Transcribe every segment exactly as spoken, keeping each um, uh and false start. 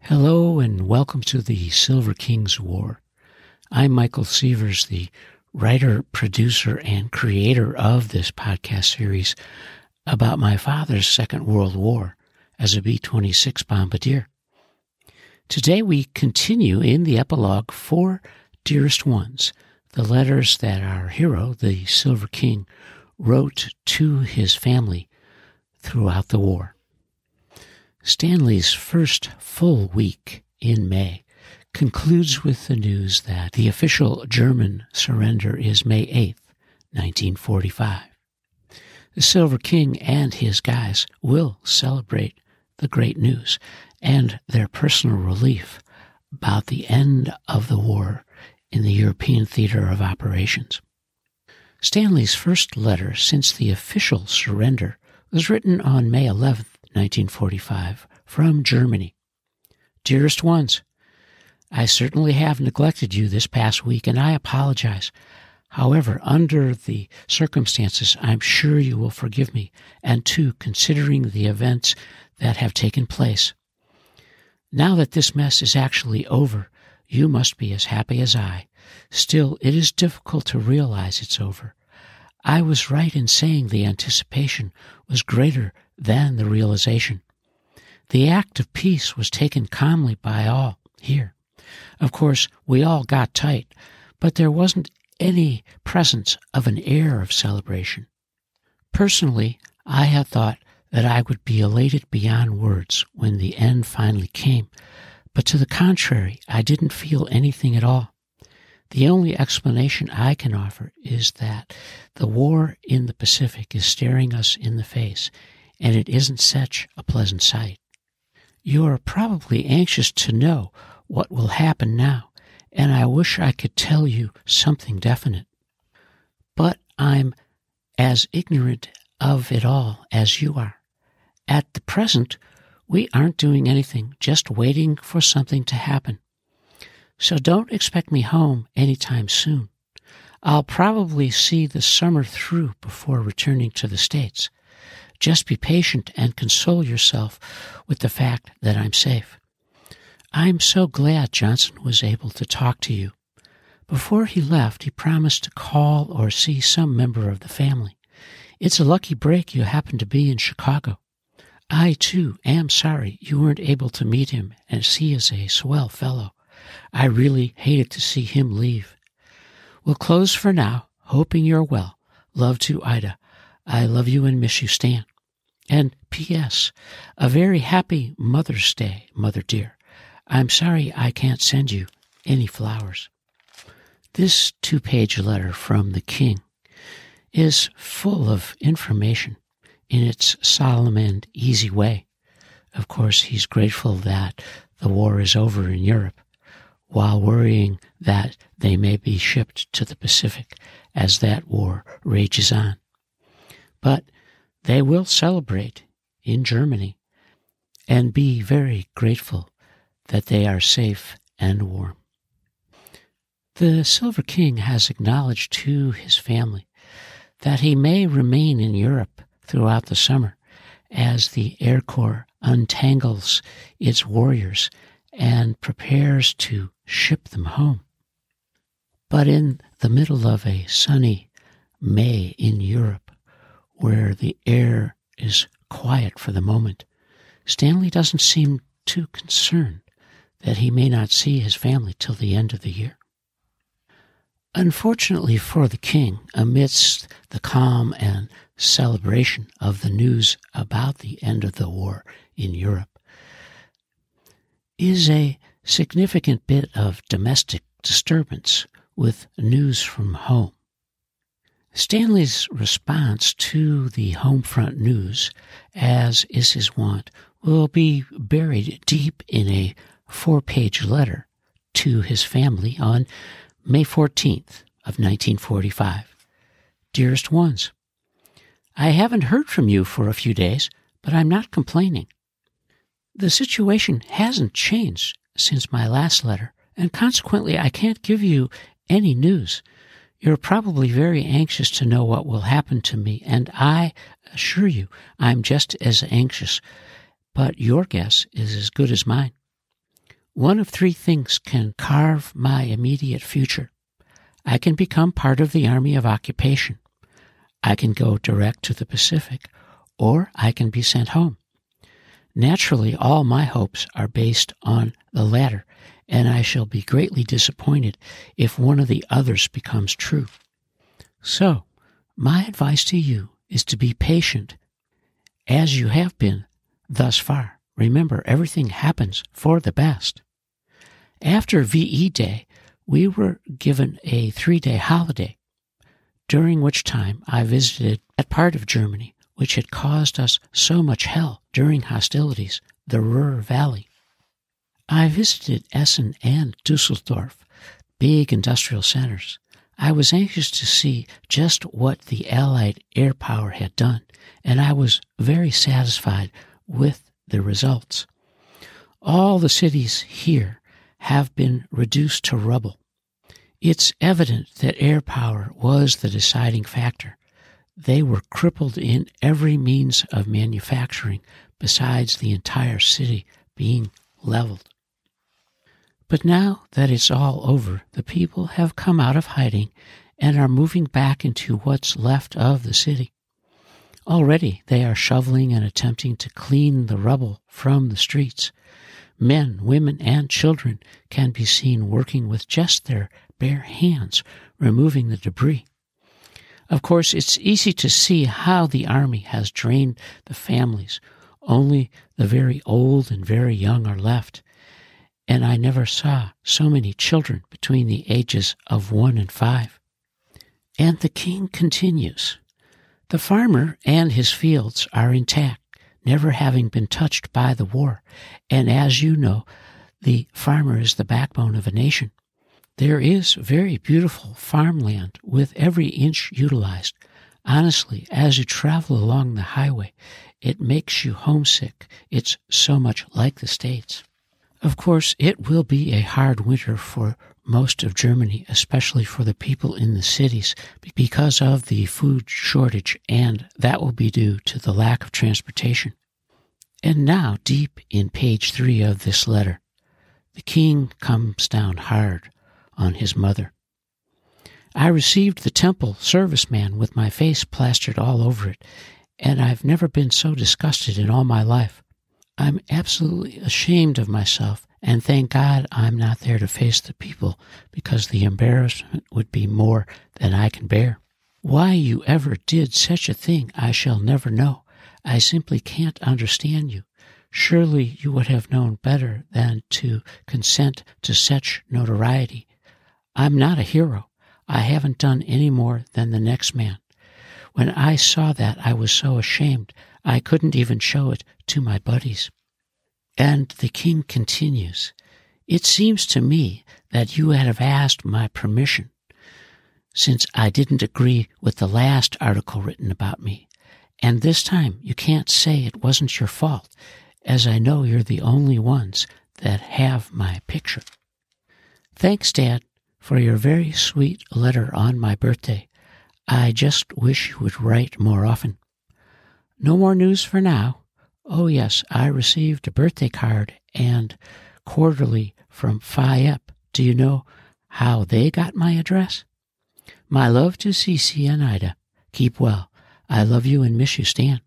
Hello and welcome to the Silver Kings War. I'm Michael Sievers, the writer, producer, and creator of this podcast series about my father's Second World War as a B twenty-six bombardier. Today we continue in the epilogue for Dearest Ones, the letters that our hero, the Silver King, wrote to his family throughout the war. Stanley's first full week in May concludes with the news that the official German surrender is May eighth, nineteen forty-five. The Silver King and his guys will celebrate the great news and their personal relief about the end of the war in the European theater of operations. Stanley's first letter since the official surrender was written on May eleventh, nineteen forty-five, from Germany. Dearest Ones, I certainly have neglected you this past week, and I apologize. However, under the circumstances, I'm sure you will forgive me, and too, considering the events that have taken place. Now that this mess is actually over, you must be as happy as I. Still, it is difficult to realize it's over. I was right in saying the anticipation was greater than the realization. The act of peace was taken calmly by all here. Of course, we all got tight, but there wasn't any presence of an air of celebration. Personally, I had thought that I would be elated beyond words when the end finally came, but to the contrary, I didn't feel anything at all. The only explanation I can offer is that the war in the Pacific is staring us in the face, and it isn't such a pleasant sight. You are probably anxious to know what will happen now, and I wish I could tell you something definite. But I'm as ignorant of it all as you are. At the present, we aren't doing anything, just waiting for something to happen. So don't expect me home anytime soon. I'll probably see the summer through before returning to the States. Just be patient and console yourself with the fact that I'm safe. I'm so glad Johnson was able to talk to you. Before he left, he promised to call or see some member of the family. It's a lucky break you happen to be in Chicago. I, too, am sorry you weren't able to meet him, as he is a swell fellow. I really hated to see him leave. We'll close for now, hoping you're well. Love to Ida. I love you and miss you, Stan. And P S. A very happy Mother's Day, Mother dear. I'm sorry I can't send you any flowers. This two-page letter from the King is full of information in its solemn and easy way. Of course, he's grateful that the war is over in Europe, while worrying that they may be shipped to the Pacific as that war rages on. But they will celebrate in Germany and be very grateful that they are safe and warm. The Silver King has acknowledged to his family that he may remain in Europe throughout the summer as the Air Corps untangles its warriors and prepares to ship them home. But in the middle of a sunny May in Europe, where the air is quiet for the moment, Stanley doesn't seem too concerned that he may not see his family till the end of the year. Unfortunately for the King, amidst the calm and celebration of the news about the end of the war in Europe, is a significant bit of domestic disturbance with news from home. Stanley's response to the home front news, as is his wont, will be buried deep in a four-page letter to his family on May fourteenth of nineteen forty-five. Dearest Ones, I haven't heard from you for a few days, but I'm not complaining. The situation hasn't changed since my last letter, and consequently I can't give you any news. You're probably very anxious to know what will happen to me, and I assure you I'm just as anxious, but your guess is as good as mine. One of three things can carve my immediate future. I can become part of the Army of Occupation. I can go direct to the Pacific, or I can be sent home. Naturally, all my hopes are based on the latter, and I shall be greatly disappointed if one of the others becomes true. So, my advice to you is to be patient, as you have been thus far. Remember, everything happens for the best. After V E Day, we were given a three-day holiday, during which time I visited that part of Germany which had caused us so much hell during hostilities, the Ruhr Valley. I visited Essen and Dusseldorf, big industrial centers. I was anxious to see just what the Allied air power had done, and I was very satisfied with the results. All the cities here have been reduced to rubble. It's evident that air power was the deciding factor. They were crippled in every means of manufacturing, besides the entire city being leveled. But now that it's all over, the people have come out of hiding and are moving back into what's left of the city. Already they are shoveling and attempting to clean the rubble from the streets. Men, women, and children can be seen working with just their bare hands, removing the debris. Of course, it's easy to see how the army has drained the families. Only the very old and very young are left. And I never saw so many children between the ages of one and five. And the king continues. The farmer and his fields are intact, never having been touched by the war. And as you know, the farmer is the backbone of a nation. There is very beautiful farmland with every inch utilized. Honestly, as you travel along the highway, it makes you homesick. It's so much like the States. Of course, it will be a hard winter for most of Germany, especially for the people in the cities, because of the food shortage, and that will be due to the lack of transportation. And now, deep in page three of this letter, the king comes down hard on his mother. I received the temple serviceman with my face plastered all over it, and I've never been so disgusted in all my life. I'm absolutely ashamed of myself, and thank God I'm not there to face the people, because the embarrassment would be more than I can bear. Why you ever did such a thing I shall never know. I simply can't understand you. Surely you would have known better than to consent to such notoriety. I'm not a hero. I haven't done any more than the next man. When I saw that, I was so ashamed, I couldn't even show it to my buddies. And the king continues, it seems to me that you have asked my permission, since I didn't agree with the last article written about me. And this time you can't say it wasn't your fault, as I know you're the only ones that have my picture. Thanks, Dad, for your very sweet letter on my birthday. I just wish you would write more often. No more news for now. Oh yes, I received a birthday card and quarterly from Phi Ep. Do you know how they got my address? My love to Cece and Ida. Keep well. I love you and miss you, Stan.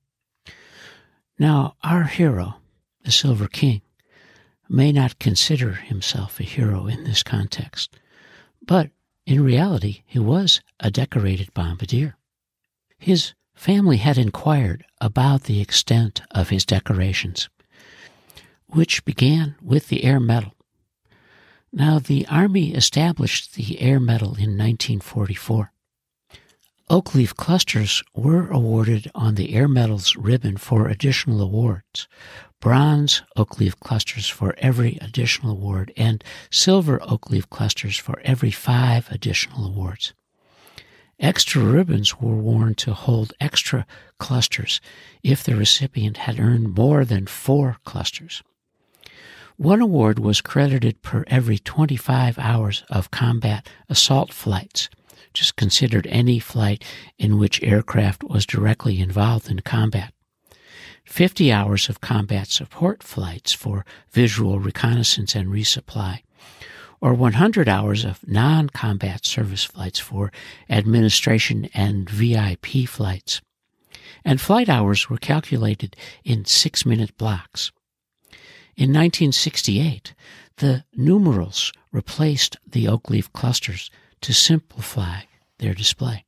Now, our hero, the Silver King, may not consider himself a hero in this context, but in reality, he was a decorated bombardier. His family had inquired about the extent of his decorations, which began with the Air Medal. Now, the Army established the Air Medal in nineteen forty-four. Oak leaf clusters were awarded on the Air Medal's ribbon for additional awards. Bronze oak leaf clusters for every additional award, and silver oak leaf clusters for every five additional awards. Extra ribbons were worn to hold extra clusters if the recipient had earned more than four clusters. One award was credited per every twenty-five hours of combat assault flights, just considered any flight in which aircraft was directly involved in combat. fifty hours of combat support flights for visual reconnaissance and resupply, or one hundred hours of non-combat service flights for administration and V I P flights. And flight hours were calculated in six-minute blocks. In nineteen sixty-eight, the numerals replaced the oak leaf clusters to simplify their display.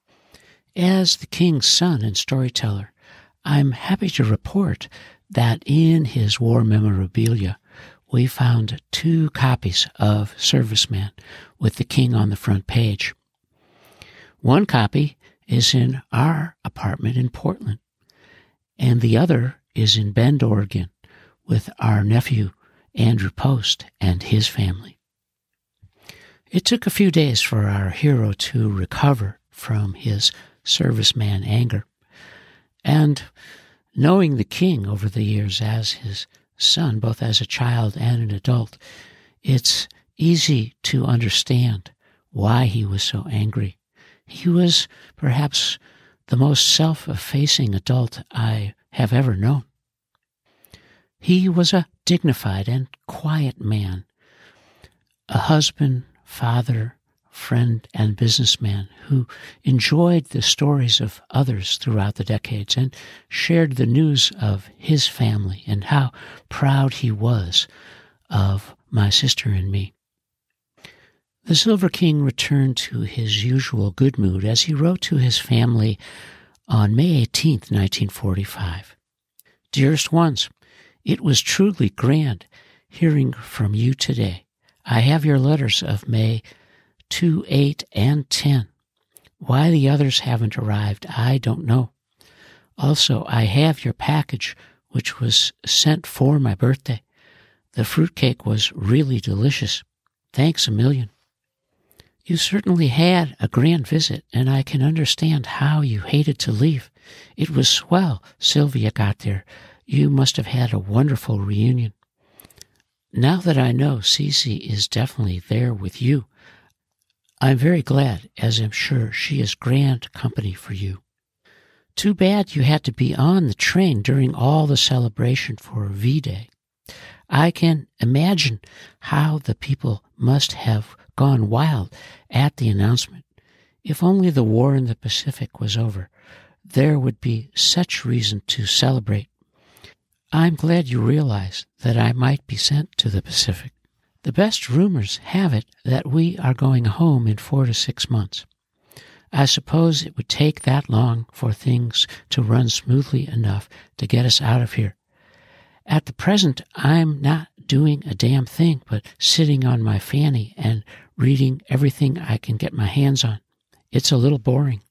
As the king's son and storyteller, I'm happy to report that in his war memorabilia, we found two copies of Serviceman with the king on the front page. One copy is in our apartment in Portland, and the other is in Bend, Oregon, with our nephew, Andrew Post, and his family. It took a few days for our hero to recover from his serviceman anger, and knowing the king over the years as his son, both as a child and an adult, it's easy to understand why he was so angry. He was perhaps the most self-effacing adult I have ever known. He was a dignified and quiet man, a husband, father, friend, and businessman who enjoyed the stories of others throughout the decades and shared the news of his family and how proud he was of my sister and me. The Silver King returned to his usual good mood as he wrote to his family on May eighteenth, nineteen forty-five. Dearest ones, it was truly grand hearing from you today. I have your letters of May two, eight, and ten. Why the others haven't arrived, I don't know. Also, I have your package, which was sent for my birthday. The fruitcake was really delicious. Thanks a million. You certainly had a grand visit, and I can understand how you hated to leave. It was swell Sylvia got there. You must have had a wonderful reunion. Now that I know Cece is definitely there with you, I'm very glad, as I'm sure she is grand company for you. Too bad you had to be on the train during all the celebration for V-Day. I can imagine how the people must have gone wild at the announcement. If only the war in the Pacific was over, there would be such reason to celebrate. I'm glad you realize that I might be sent to the Pacific. The best rumors have it that we are going home in four to six months. I suppose it would take that long for things to run smoothly enough to get us out of here. At the present, I'm not doing a damn thing but sitting on my fanny and reading everything I can get my hands on. It's a little boring.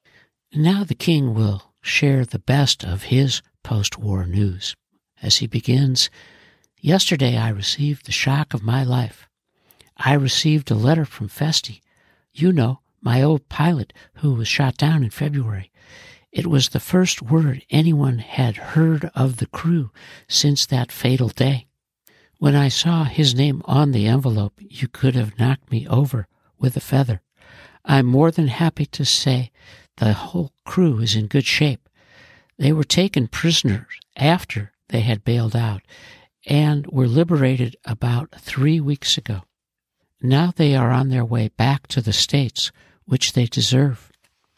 Now the king will share the best of his post-war news. As he begins, yesterday I received the shock of my life. I received a letter from Feste, you know, my old pilot who was shot down in February. It was the first word anyone had heard of the crew since that fatal day. When I saw his name on the envelope, you could have knocked me over with a feather. I'm more than happy to say the whole crew is in good shape. They were taken prisoners after they had bailed out and were liberated about three weeks ago. Now they are on their way back to the States, which they deserve.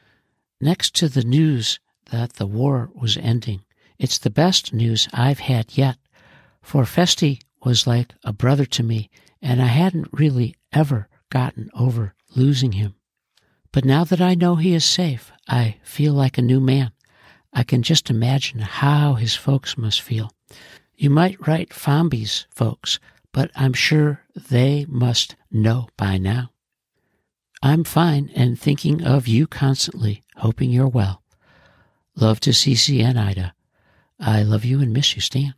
Next to the news that the war was ending, it's the best news I've had yet, for Feste was like a brother to me, and I hadn't really ever gotten over losing him. But now that I know he is safe, I feel like a new man. I can just imagine how his folks must feel. You might write Fombi's folks, but I'm sure they must know by now. I'm fine and thinking of you constantly, hoping you're well. Love to Cece and Ida. I love you and miss you, Stan.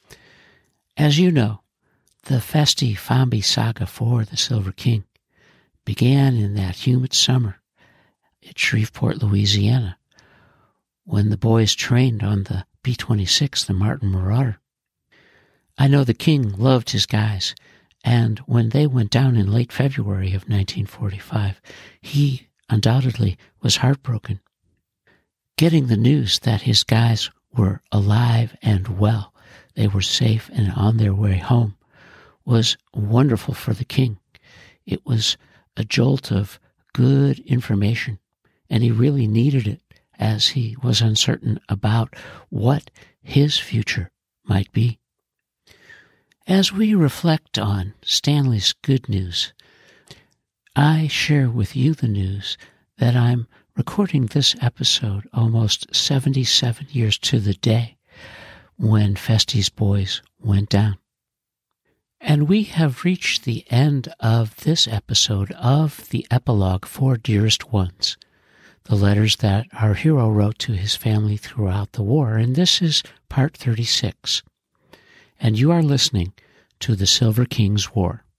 As you know, the Feste Fombi saga for the Silver King began in that humid summer at Shreveport, Louisiana, when the boys trained on the B twenty-six, the Martin Marauder. I know the king loved his guys, and when they went down in late February of nineteen forty-five, he undoubtedly was heartbroken. Getting the news that his guys were alive and well, they were safe and on their way home, was wonderful for the king. It was a jolt of good information, and he really needed it as he was uncertain about what his future might be. As we reflect on Stanley's good news, I share with you the news that I'm recording this episode almost seventy-seven years to the day when Festy's boys went down. And we have reached the end of this episode of the epilogue for Dearest Ones, the letters that our hero wrote to his family throughout the war, and this is part thirty-six. And you are listening to the Silver King's War.